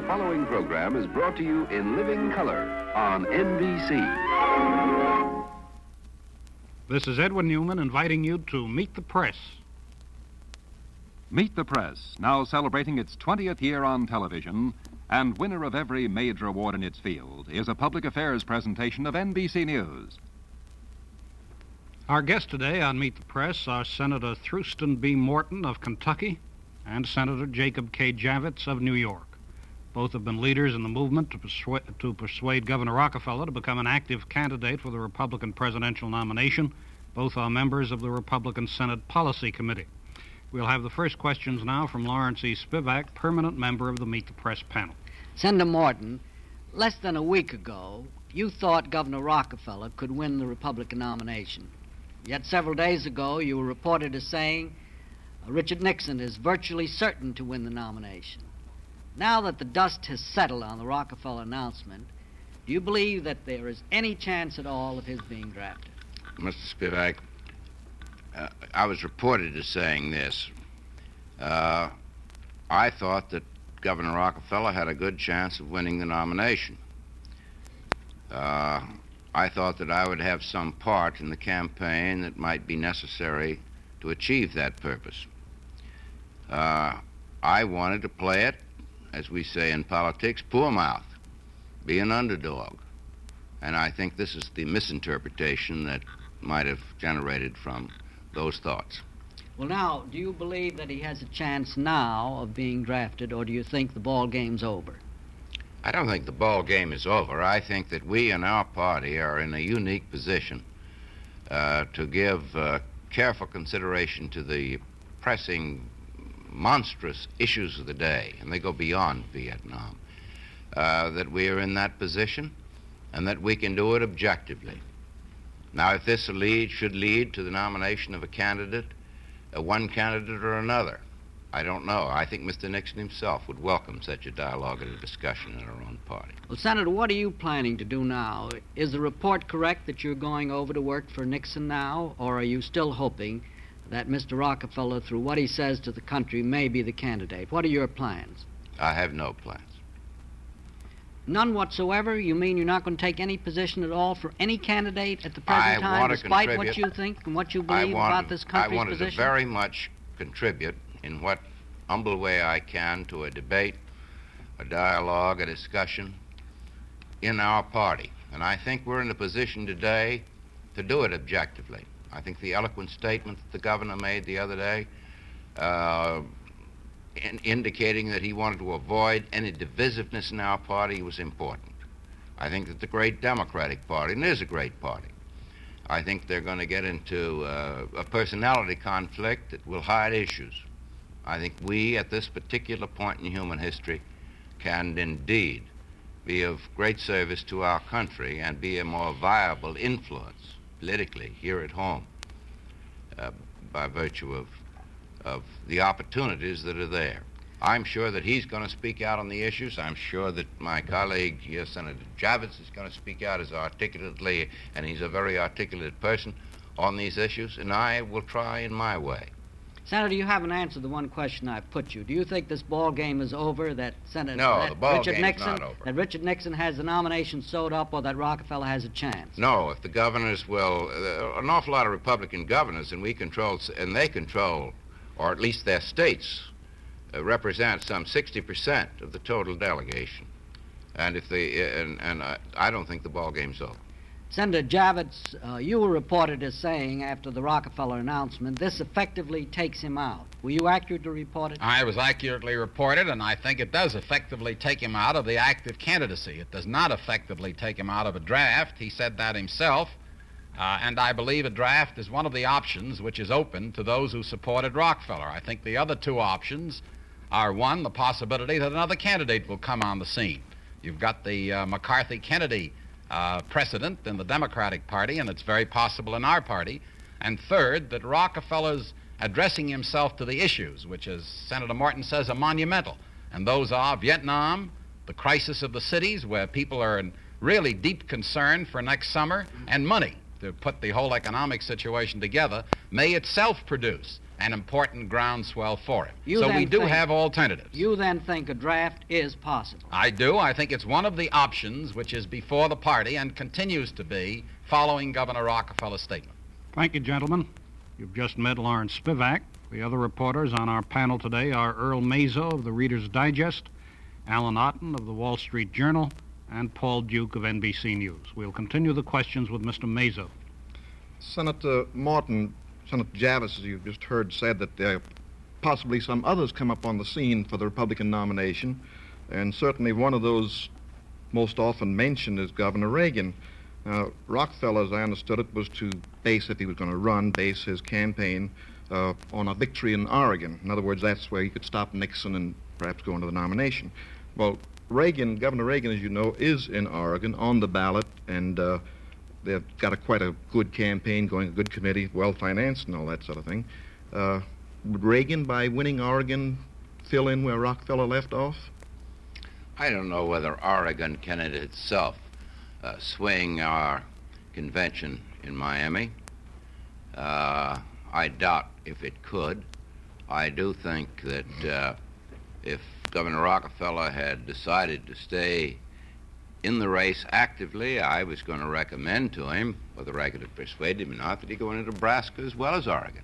following program is brought to you in living color on NBC. This is Edwin Newman inviting you to Meet the Press. Meet the Press, now celebrating its 20th year on television and winner of every major award in its field, is a public affairs presentation of NBC News. Our guests today on Meet the Press are Senator Thurston B. Morton of Kentucky and Senator Jacob K. Javits of New York. Both have been leaders in the movement to persuade Governor Rockefeller to become an active candidate for the Republican presidential nomination. Both are members of the Republican Senate Policy Committee. We'll have the first questions now from Lawrence E. Spivak, permanent member of the Meet the Press panel. Senator Morton, less than a week ago, you thought Governor Rockefeller could win the Republican nomination. Yet several days ago, you were reported as saying Richard Nixon is virtually certain to win the nomination. Now that the dust has settled on the Rockefeller announcement, do you believe that there is any chance at all of his being drafted? Mr. Spivak, I was reported as saying this. I thought that Governor Rockefeller had a good chance of winning the nomination. I thought that I would have some part in the campaign that might be necessary to achieve that purpose. I wanted to play it, as we say in politics, poor mouth, be an underdog. And I think this is the misinterpretation that might have generated from those thoughts. Well, now, do you believe that he has a chance now of being drafted, or do you think the ball game's over? I don't think the ball game is over. I think that we in our party are in a unique position to give careful consideration to the pressing, monstrous issues of the day, and they go beyond Vietnam, that we are in that position and that we can do it objectively. Now, if this should lead to the nomination of a candidate, one candidate or another, I don't know. I think Mr. Nixon himself would welcome such a dialogue and a discussion in our own party. Well, Senator, what are you planning to do now? Is the report correct that you're going over to work for Nixon now, or are you still hoping that Mr. Rockefeller, through what he says to the country, may be the candidate? What are your plans? I have no plans. None whatsoever? You mean you're not going to take any position at all for any candidate at the present time, despite what you think and what you believe about this country's I wanted position? to very much contribute in what humble way I can to a debate, a dialogue, a discussion in our party. And I think we're in a position today to do it objectively. I think the eloquent statement that the governor made the other day, indicating that he wanted to avoid any divisiveness in our party, was important. I think that the great Democratic Party, and it is a great party, I think they're going to get into a personality conflict that will hide issues. I think we, at this particular point in human history, can indeed be of great service to our country and be a more viable influence politically here at home by virtue of the opportunities that are there. I'm sure that he's going to speak out on the issues. I'm sure that my colleague here, Senator Javits, is going to speak out as articulately, and he's a very articulate person on these issues, and I will try in my way. Senator, you haven't answered the one question I put you. Do you think this ball game is over, that Richard Nixon has the nomination sewed up, or that Rockefeller has a chance? No, if the governors will, an awful lot of Republican governors, and they control, or at least their states, represent some 60% of the total delegation. And if I don't think the ball game's over. Senator Javits, you were reported as saying after the Rockefeller announcement, this effectively takes him out. Were you accurately reported? I was accurately reported, and I think it does effectively take him out of the active candidacy. It does not effectively take him out of a draft. He said that himself. And I believe a draft is one of the options which is open to those who supported Rockefeller. I think the other two options are, one, the possibility that another candidate will come on the scene. You've got the McCarthy-Kennedy precedent in the Democratic Party, and it's very possible in our party. And third, that Rockefeller's addressing himself to the issues, which, as Senator Morton says, are monumental. And those are Vietnam, the crisis of the cities, where people are in really deep concern for next summer, and money to put the whole economic situation together, may itself produce an important groundswell for him. You So then we do think- have alternatives. You then think a draft is possible? I do. I think it's one of the options which is before the party and continues to be following Governor Rockefeller's statement. Thank you, gentlemen. You've just met Lawrence Spivak. The other reporters on our panel today are Earl Mazo of the Reader's Digest, Alan Otten of the Wall Street Journal, and Paul Duke of NBC News. We'll continue the questions with Mr. Mazo. Senator Morton, Senator Javits, as you've just heard, said that there possibly some others come up on the scene for the Republican nomination, and certainly one of those most often mentioned is Governor Reagan. Rockefeller, as I understood it, was to base, if he was going to run, base his campaign on a victory in Oregon. In other words, that's where he could stop Nixon and perhaps go into the nomination. Well, Governor Reagan, as you know, is in Oregon on the ballot, and they've got quite a good campaign going, a good committee, well-financed and all that sort of thing. Would Reagan, by winning Oregon, fill in where Rockefeller left off? I don't know whether Oregon can in itself swing our convention in Miami. I doubt if it could. I do think that if Governor Rockefeller had decided to stay in the race actively, I was going to recommend to him, whether I could have persuaded him or not, that he go into Nebraska as well as Oregon.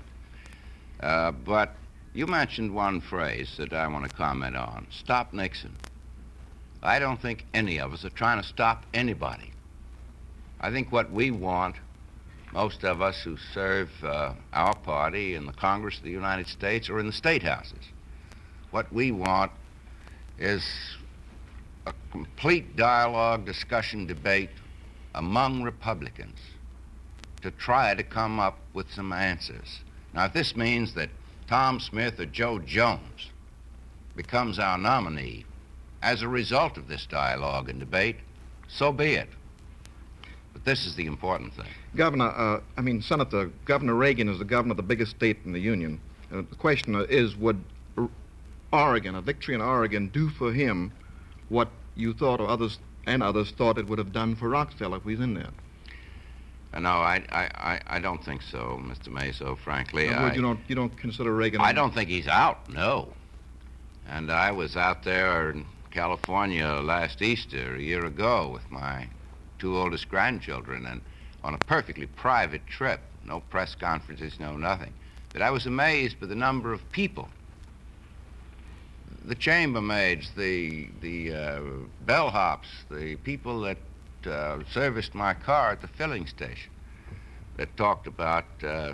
But you mentioned one phrase that I want to comment on, stop Nixon. I don't think any of us are trying to stop anybody. I think what we want, most of us who serve our party in the Congress of the United States or in the state houses, what we want is a complete dialogue, discussion, debate among Republicans to try to come up with some answers. Now, if this means that Tom Smith or Joe Jones becomes our nominee as a result of this dialogue and debate, so be it. But this is the important thing. Senator, Governor Reagan is the governor of the biggest state in the Union. The question is, would Oregon, a victory in Oregon, do for him what you thought, or others thought it would have done for Rockefeller if he was in there? No, I don't think so, Mr. Mazo, frankly. In other words, you don't consider Reagan... I don't think he's out, no. And I was out there in California last Easter, a year ago, with my two oldest grandchildren, and on a perfectly private trip, no press conferences, no nothing, that I was amazed by the number of people. The chambermaids, the bellhops, the people that serviced my car at the filling station that talked about, I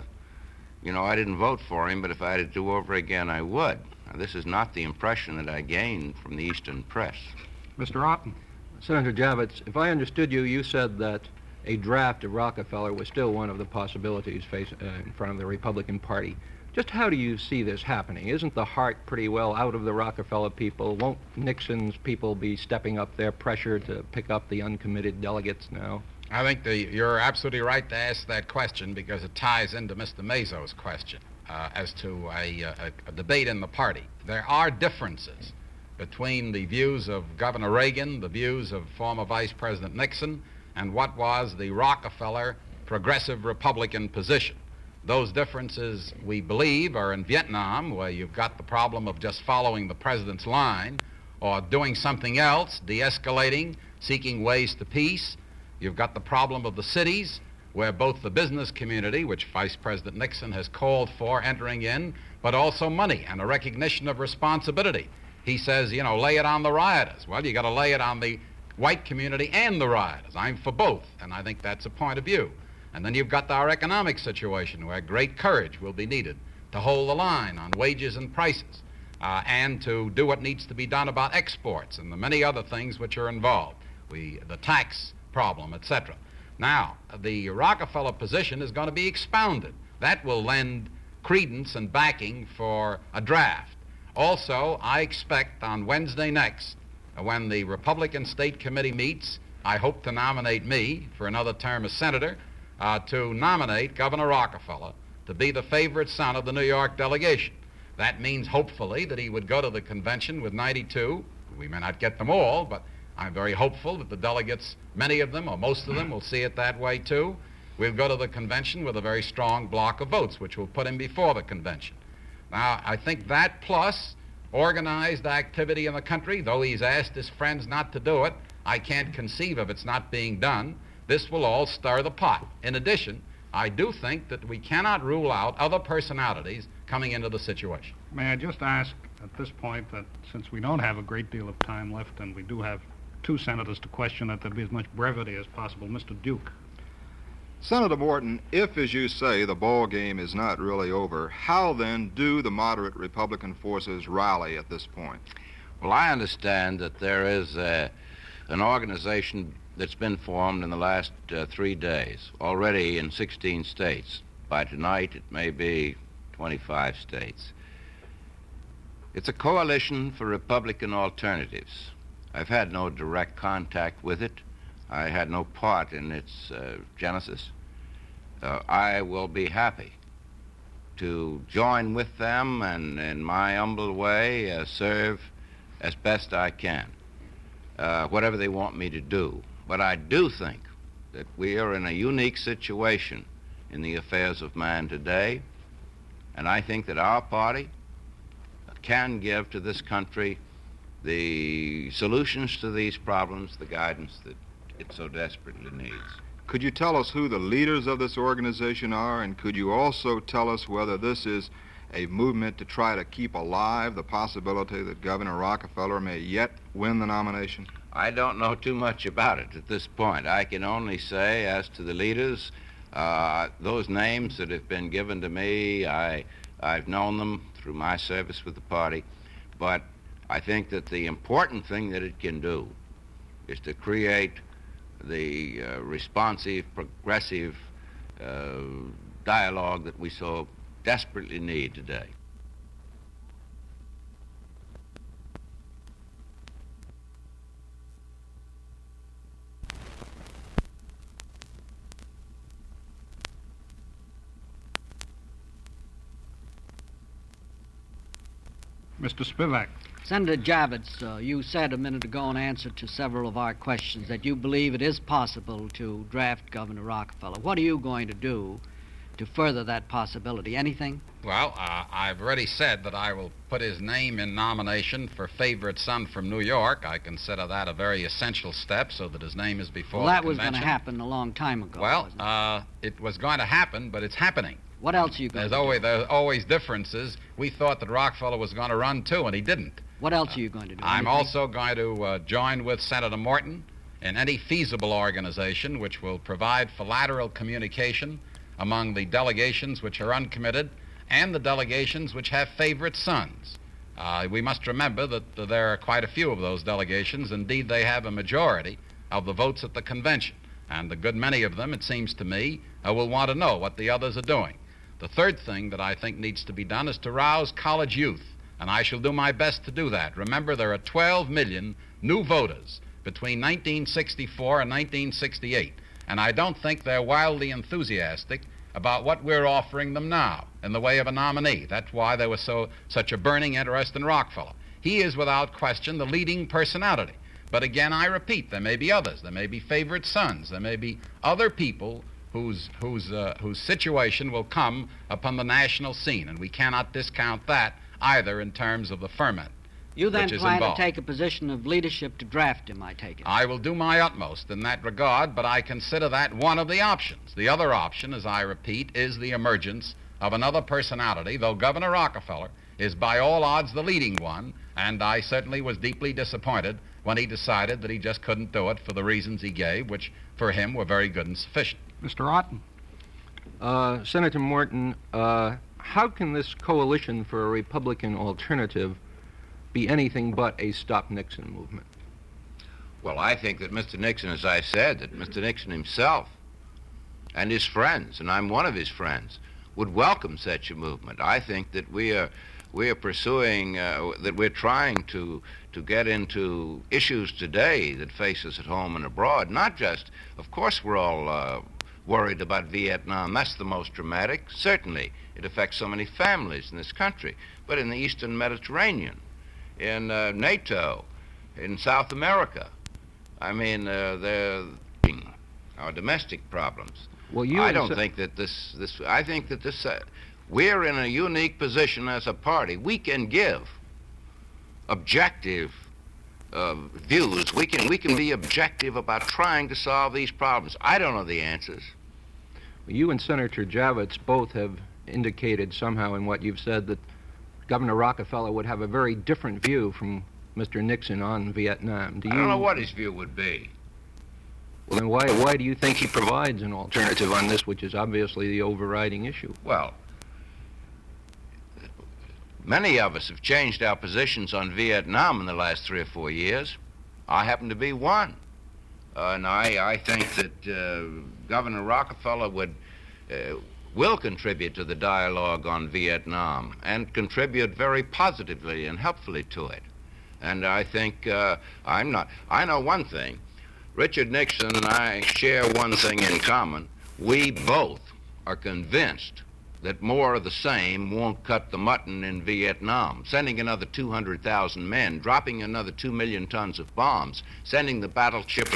didn't vote for him, but if I had to do over again, I would. Now, this is not the impression that I gained from the Eastern press. Mr. Otten. Senator Javits, if I understood you, you said that a draft of Rockefeller was still one of the possibilities in front of the Republican Party. Just how do you see this happening? Isn't the heart pretty well out of the Rockefeller people? Won't Nixon's people be stepping up their pressure to pick up the uncommitted delegates now? I think you're absolutely right to ask that question because it ties into Mr. Mazo's question as to a debate in the party. There are differences between the views of Governor Reagan, the views of former Vice President Nixon, and what was the Rockefeller progressive Republican position. Those differences, we believe, are in Vietnam, where you've got the problem of just following the president's line or doing something else, de-escalating, seeking ways to peace. You've got the problem of the cities, where both the business community, which Vice President Nixon has called for entering in, but also money and a recognition of responsibility. He says, lay it on the rioters. Well, you got to lay it on the white community and the rioters. I'm for both, and I think that's a point of view. And then you've got our economic situation where great courage will be needed to hold the line on wages and prices and to do what needs to be done about exports and the many other things which are involved, the tax problem, etc. Now, the Rockefeller position is going to be expounded. That will lend credence and backing for a draft. Also, I expect on Wednesday next, when the Republican State Committee meets, I hope to nominate me for another term as senator, to nominate Governor Rockefeller to be the favorite son of the New York delegation. That means, hopefully, that he would go to the convention with 92. We may not get them all, but I'm very hopeful that the delegates, many of them or most of them, will see it that way, too. We'll go to the convention with a very strong block of votes, which will put him before the convention. Now, I think that plus organized activity in the country, though he's asked his friends not to do it, I can't conceive of it's not being done. This will all stir the pot. In addition, I do think that we cannot rule out other personalities coming into the situation. May I just ask at this point that since we don't have a great deal of time left and we do have two senators to question, that there be as much brevity as possible. Mr. Duke. Senator Morton, if, as you say, the ball game is not really over, how then do the moderate Republican forces rally at this point? Well, I understand that there is an organization that's been formed in the last 3 days, already in 16 states. By tonight, it may be 25 states. It's a coalition for Republican alternatives. I've had no direct contact with it. I had no part in its genesis. I will be happy to join with them and, in my humble way, serve as best I can, whatever they want me to do. But I do think that we are in a unique situation in the affairs of man today, and I think that our party can give to this country the solutions to these problems, the guidance that it so desperately needs. Could you tell us who the leaders of this organization are, and could you also tell us whether this is a movement to try to keep alive the possibility that Governor Rockefeller may yet win the nomination? I don't know too much about it at this point. I can only say, as to the leaders, those names that have been given to me, I've known them through my service with the party, but I think that the important thing that it can do is to create the responsive, progressive dialogue that we so desperately need today. Mr. Spivak. Senator Javits, you said a minute ago in answer to several of our questions that you believe it is possible to draft Governor Rockefeller. What are you going to do to further that possibility? Anything? Well, I've already said that I will put his name in nomination for favorite son from New York. I consider that a very essential step so that his name is before the convention. Well, that was going to happen a long time ago. Well, it was going to happen, but it's happening. What else are you going to do? There's always differences. We thought that Rockefeller was going to run too, and he didn't. What else are you going to do? I'm also going to join with Senator Morton in any feasible organization which will provide for lateral communication among the delegations which are uncommitted and the delegations which have favorite sons. We must remember that there are quite a few of those delegations. Indeed, they have a majority of the votes at the convention. And a good many of them, it seems to me, will want to know what the others are doing. The third thing that I think needs to be done is to rouse college youth, and I shall do my best to do that. Remember, there are 12 million new voters between 1964 and 1968, and I don't think they're wildly enthusiastic about what we're offering them now in the way of a nominee. That's why there was such a burning interest in Rockefeller. He is, without question, the leading personality. But again, I repeat, there may be others. There may be favorite sons. There may be other people whose situation will come upon the national scene, and we cannot discount that either in terms of the ferment. You then plan to take a position of leadership to draft him, I take it. I will do my utmost in that regard, but I consider that one of the options. The other option, as I repeat, is the emergence of another personality, though Governor Rockefeller is by all odds the leading one, and I certainly was deeply disappointed when he decided that he just couldn't do it for the reasons he gave, which for him were very good and sufficient. Mr. Otten. Senator Morton, how can this coalition for a Republican alternative be anything but a Stop Nixon movement? Well, I think that Mr. Nixon, as I said, that Mr. Nixon himself and his friends, and I'm one of his friends, would welcome such a movement. I think that we are pursuing, that we're trying to get into issues today that face us at home and abroad. Not just, of course, we're all worried about Vietnam. That's the most dramatic. Certainly, it affects so many families in this country. But in the Eastern Mediterranean, in NATO, in South America, I mean, they're our domestic problems. Well, I don't think that this. I think that this. We're in a unique position as a party. We can give objective views. We can be objective about trying to solve these problems. I don't know the answers. You and Senator Javits both have indicated somehow in what you've said that Governor Rockefeller would have a very different view from Mr. Nixon on Vietnam. I don't know what his view would be. Well, then why do you think he provides an alternative on this, which is obviously the overriding issue? Well, many of us have changed our positions on Vietnam in the last 3 or 4 years. I happen to be one. And I think that Governor Rockefeller will contribute to the dialogue on Vietnam and contribute very positively and helpfully to it. And I think I know one thing. Richard Nixon and I share one thing in common. We both are convinced that more of the same won't cut the mutton in Vietnam. Sending another 200,000 men, dropping another 2 million tons of bombs, sending the battleship of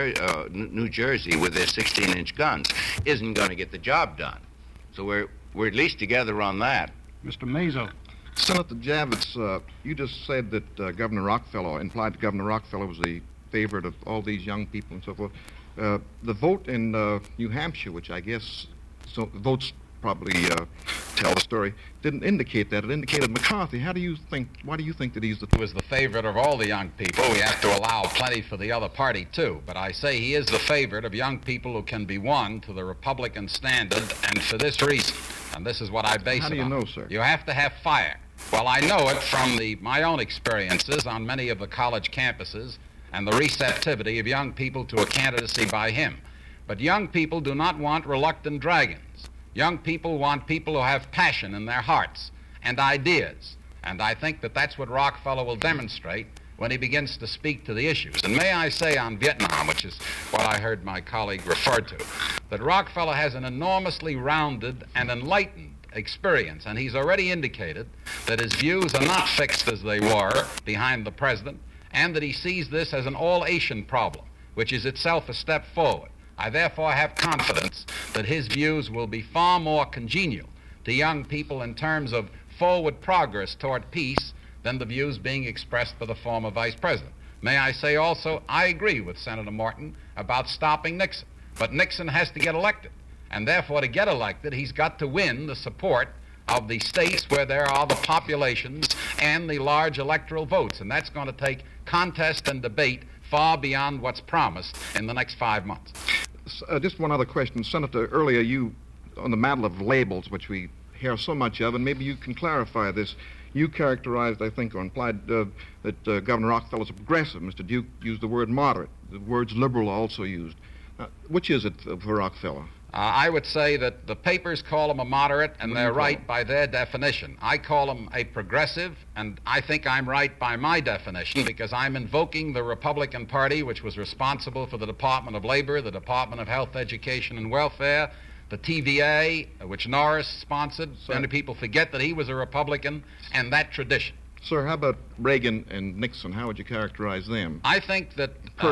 New Jersey with their 16-inch guns isn't going to get the job done. So we're at least together on that. Mr. Mazo. Senator Javits, you just said that Governor Rockefeller, implied that Governor Rockefeller was the favorite of all these young people and so forth. The vote in New Hampshire, which I guess votes probably tell the story, didn't indicate that. It indicated McCarthy. Why do you think that he's the... He was the favorite of all the young people. We have to allow plenty for the other party, too. But I say he is the favorite of young people who can be won to the Republican standard, and for this reason. And this is what I base it on. How do you know, sir? You have to have fire. Well, I know it from my own experiences on many of the college campuses and the receptivity of young people to a candidacy by him. But young people do not want reluctant dragons. Young people want people who have passion in their hearts and ideas. And I think that that's what Rockefeller will demonstrate when he begins to speak to the issues. And may I say on Vietnam, which is what I heard my colleague refer to, that Rockefeller has an enormously rounded and enlightened experience. And he's already indicated that his views are not fixed as they were behind the president, and that he sees this as an all-Asian problem, which is itself a step forward. I therefore have confidence that his views will be far more congenial to young people in terms of forward progress toward peace than the views being expressed by the former vice president. May I say also, I agree with Senator Morton about stopping Nixon, but Nixon has to get elected, and therefore to get elected, he's got to win the support of the states where there are the populations and the large electoral votes, and that's going to take contest and debate far beyond what's promised in the next 5 months. Just one other question. Senator, earlier you, on the matter of labels, which we hear so much of, and maybe you can clarify this, you characterized, I think, or implied that Governor Rockefeller is a progressive. Mr. Duke used the word moderate. The words liberal are also used. Which is it for Rockefeller? I would say that the papers call him a moderate, and they're right by their definition. I call him a progressive, and I think I'm right by my definition because I'm invoking the Republican Party, which was responsible for the Department of Labor, the Department of Health, Education, and Welfare, the TVA, which Norris sponsored. Many people forget that he was a Republican, and that tradition. Sir, how about Reagan and Nixon? How would you characterize them? I think that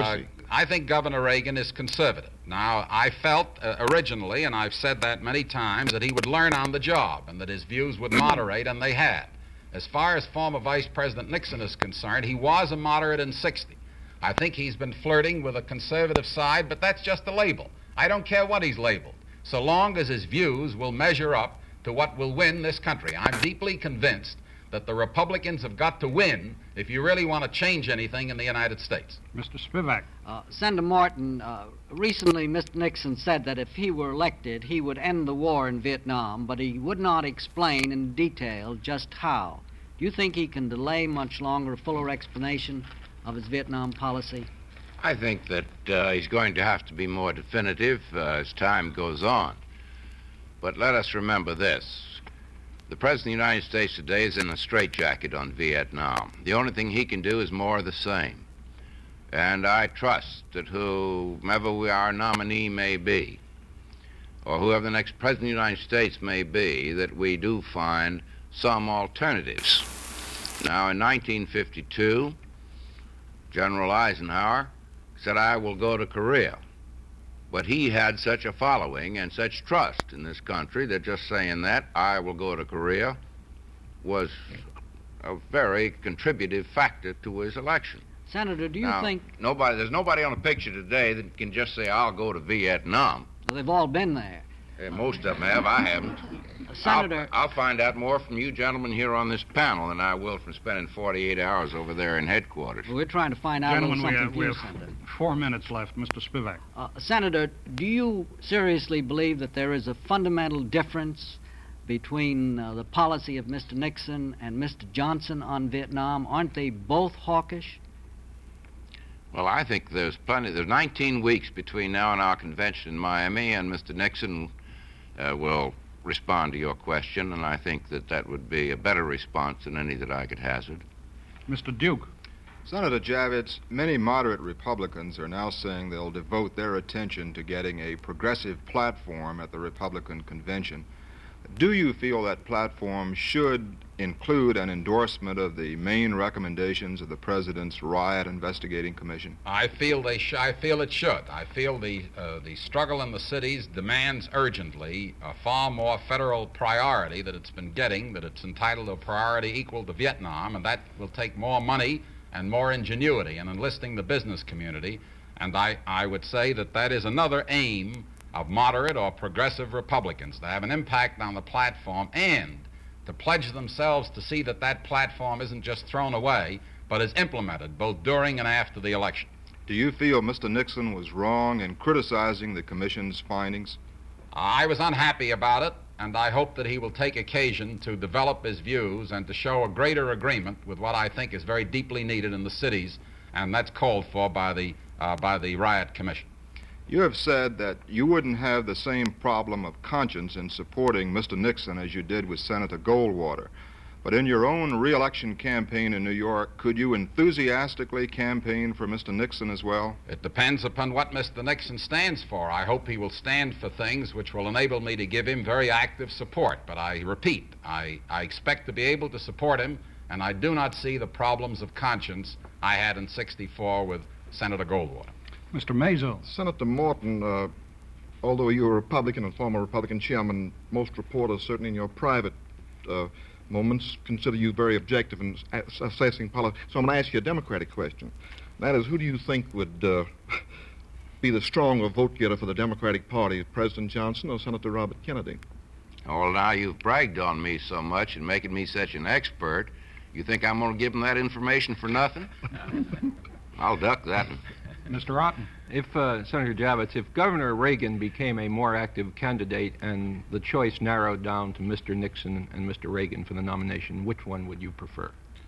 I think Governor Reagan is conservative. Now, I felt originally, and I've said that many times, that he would learn on the job and that his views would moderate, and they had. As far as former Vice President Nixon is concerned, he was a moderate in '60. I think he's been flirting with a conservative side, but that's just a label. I don't care what he's labeled, so long as his views will measure up to what will win this country. I'm deeply convinced that the Republicans have got to win if you really want to change anything in the United States. Mr. Spivak. Senator Morton, recently Mr. Nixon said that if he were elected, he would end the war in Vietnam, but he would not explain in detail just how. Do you think he can delay much longer a fuller explanation of his Vietnam policy? I think that he's going to have to be more definitive as time goes on. But let us remember this. The President of the United States today is in a straitjacket on Vietnam. The only thing he can do is more of the same. And I trust that whomever our nominee may be, or whoever the next President of the United States may be, that we do find some alternatives. Now, in 1952, General Eisenhower said, I will go to Korea. But he had such a following and such trust in this country that just saying that, I will go to Korea, was a very contributive factor to his election. Senator, do you Now, think... there's nobody on a picture today that can just say, I'll go to Vietnam. Well, they've all been there. Most of them have. I haven't. Senator... I'll find out more from you gentlemen here on this panel than I will from spending 48 hours over there in headquarters. We're trying to find out a little Gentlemen, something we from have you, Senator. 4 minutes left. Mr. Spivak. Senator, do you seriously believe that there is a fundamental difference between the policy of Mr. Nixon and Mr. Johnson on Vietnam? Aren't they both hawkish? Well, I think there's 19 weeks between now and our convention in Miami, and Mr. Nixon will respond to your question, and I think that would be a better response than any that I could hazard. Mr. Duke. Senator Javits, many moderate Republicans are now saying they'll devote their attention to getting a progressive platform at the Republican convention. Do you feel that platform should include an endorsement of the main recommendations of the President's Riot Investigating Commission? I feel it should. I feel the struggle in the cities demands urgently a far more federal priority that it's been getting, that it's entitled to a priority equal to Vietnam, and that will take more money and more ingenuity in enlisting the business community. And I would say that is another aim of moderate or progressive Republicans, to have an impact on the platform and to pledge themselves to see that platform isn't just thrown away, but is implemented both during and after the election. Do you feel Mr. Nixon was wrong in criticizing the Commission's findings? I was unhappy about it, and I hope that he will take occasion to develop his views and to show a greater agreement with what I think is very deeply needed in the cities, and that's called for by the Riot Commission. You have said that you wouldn't have the same problem of conscience in supporting Mr. Nixon as you did with Senator Goldwater. But in your own re-election campaign in New York, could you enthusiastically campaign for Mr. Nixon as well? It depends upon what Mr. Nixon stands for. I hope he will stand for things which will enable me to give him very active support. But I repeat, I expect to be able to support him, and I do not see the problems of conscience I had in '64 with Senator Goldwater. Mr. Mazo. Senator Morton, although you're a Republican and former Republican chairman, most reporters, certainly in your private moments, consider you very objective in assessing policy. So I'm going to ask you a Democratic question. That is, who do you think would be the stronger vote getter for the Democratic Party, President Johnson or Senator Robert Kennedy? Well, now you've bragged on me so much and making me such an expert. You think I'm going to give him that information for nothing? I'll duck that one. Mr. Otten. If, Senator Javits, if Governor Reagan became a more active candidate and the choice narrowed down to Mr. Nixon and Mr. Reagan for the nomination, which one would you prefer?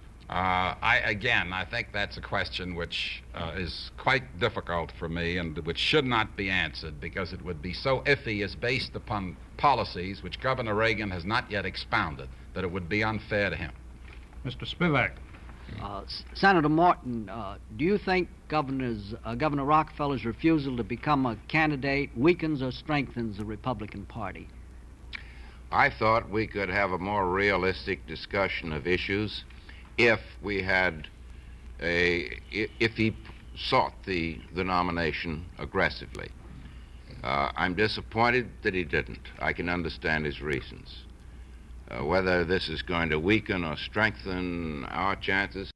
I think that's a question which is quite difficult for me and which should not be answered because it would be so iffy as based upon policies which Governor Reagan has not yet expounded that it would be unfair to him. Mr. Spivak. Senator Morton, do you think Governor Rockefeller's refusal to become a candidate weakens or strengthens the Republican Party? I thought we could have a more realistic discussion of issues if we had if he sought the nomination aggressively. I'm disappointed that he didn't. I can understand his reasons. Whether this is going to weaken or strengthen our chances,